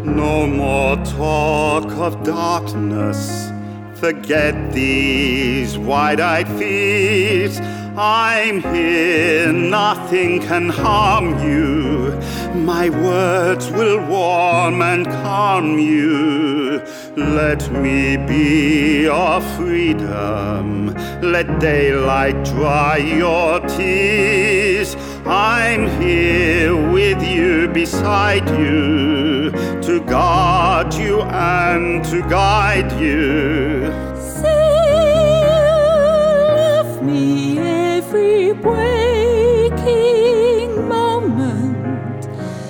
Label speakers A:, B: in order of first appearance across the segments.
A: No more talk of darkness. Forget these wide-eyed fears. I'm here, nothing can harm you. My words will warm and calm you. Let me be your freedom. Let daylight dry your tears. I'm here with you, beside you, to guard you and to guide you.
B: Save me every waking moment.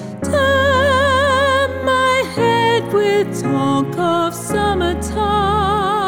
B: Turn my head with talk of summertime.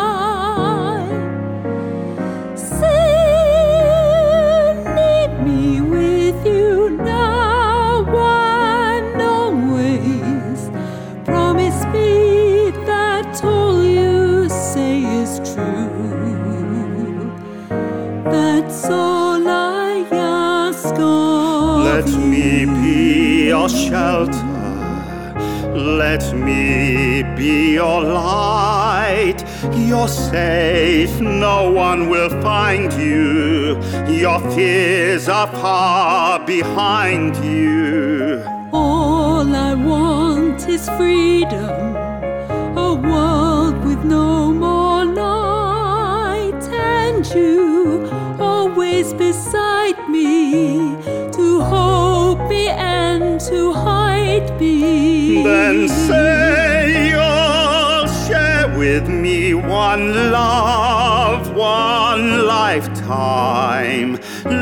B: Need me with you now and always. Promise me that all you say is true. That's all I ask of
A: Let
B: you.
A: me be your shelter. Let me be your light. You're safe, no one will find you. Your fears are far behind you.
B: All I want is freedom, a world with no more night, and you always beside me, to hold me and to hide me.
A: Then say you'll share with me one love, one lifetime.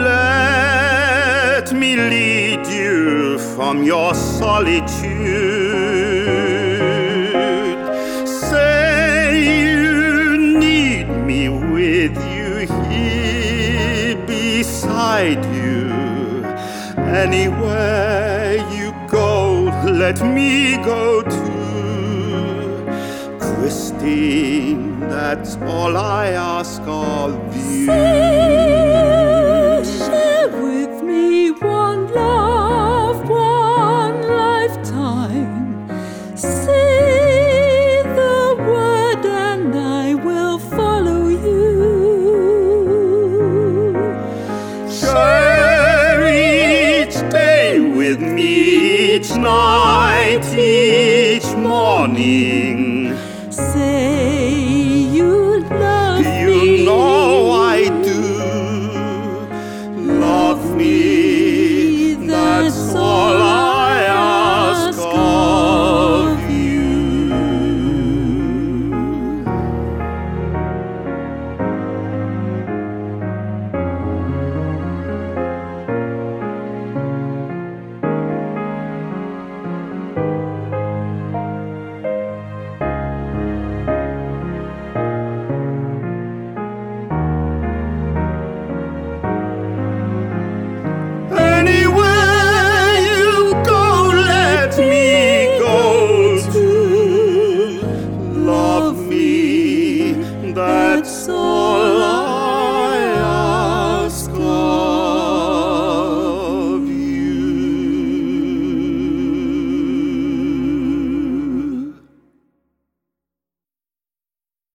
A: Let me lead you from your solitude. Say you need me with you, here beside you. Anywhere you go, let me go too. Christine, that's all I ask of you.
B: Share with me one love, one lifetime. Say the word and I will follow you.
A: Share each day with me, each night, each morning.